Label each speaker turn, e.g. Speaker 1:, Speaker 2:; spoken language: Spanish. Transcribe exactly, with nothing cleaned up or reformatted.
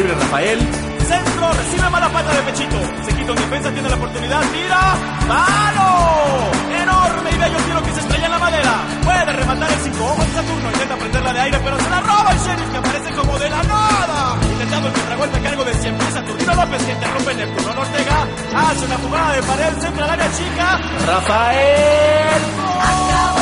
Speaker 1: libre Rafael. Centro, recibe mala pata de pechito. Se quita un defensa, tiene la oportunidad, tira. ¡Palo! Enorme y bello tiro que se estrella en la madera. Puede rematar el cinco ojos de Saturno. Intenta prenderla de aire, pero se la roba el Sheriff, que aparece como de la nada. Intentando el contragolpe a cargo de siempre Saturnino López, que interrumpe Neptuno Ortega. Hace una jugada de pared, centra al área chica. Rafael. ¡Acabó!